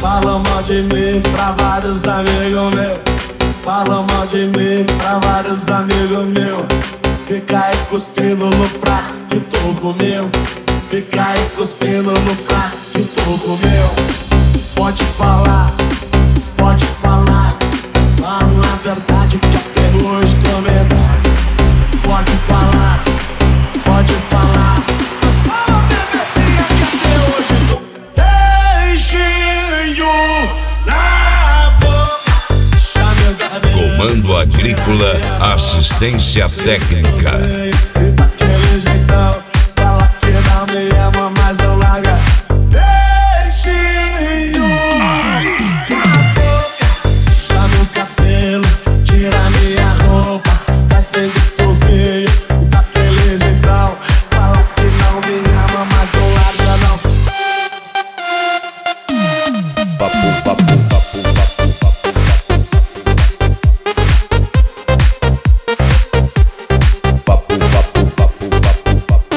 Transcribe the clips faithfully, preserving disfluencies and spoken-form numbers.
Falam mal de mim pra vários amigos meus. Falam mal de mim pra vários amigos meus. Fica aí cuspindo no prato que tu comeu. Fica aí cuspindo no prato que tu comeu. Pode falar, pode falar, mas falam a verdade que até hoje tô medalha. Pode falar, pode falar, mas fala a bebecinha que até hoje tô beijinho na boca. Chame o cabelo. Comando Agrícola, assistência técnica. Daquele jeitão, fala que não me ama, mas não larga. Beijinho na boca. Chame o cabelo, tira minha roupa, faz bem gostosinho. Daquele jeitão, fala que não me ama, mas não larga não. Papo, papo, papo, papo, papo. Papo, papo, papo, papo, papo.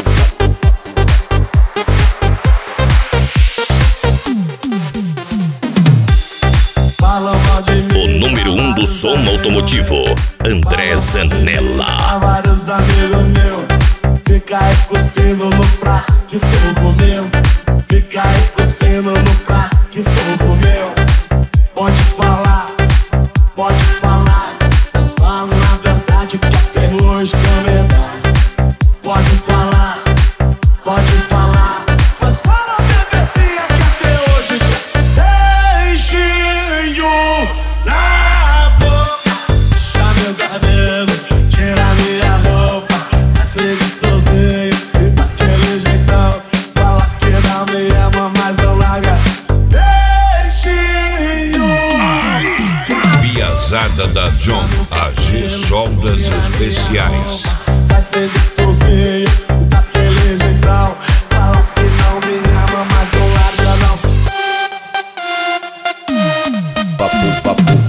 Falam mal de mim. O número um do som automotivo, André Zanella. Há vários amigos meus. Fica aí cuspindo no prato que tu comeu. Fica aí cuspindo no prato que tu comeu. Pode falar, pode falar, mas falam a verdade que até hoje tô medalha. Pode falar, pode falar, mas fala a bebecinha que até hoje tô beijinho na boca. Chame o cabelo, tira minha roupa, achei gostosinho. E daquele jeitão, fala que não me ama, mas não larga. Beijinho. Piazada da John, A G Soldas Especiais. Faz bem gostosinho, daquele jeitão, fala que não me ama, mas não larga não. Papo, papo,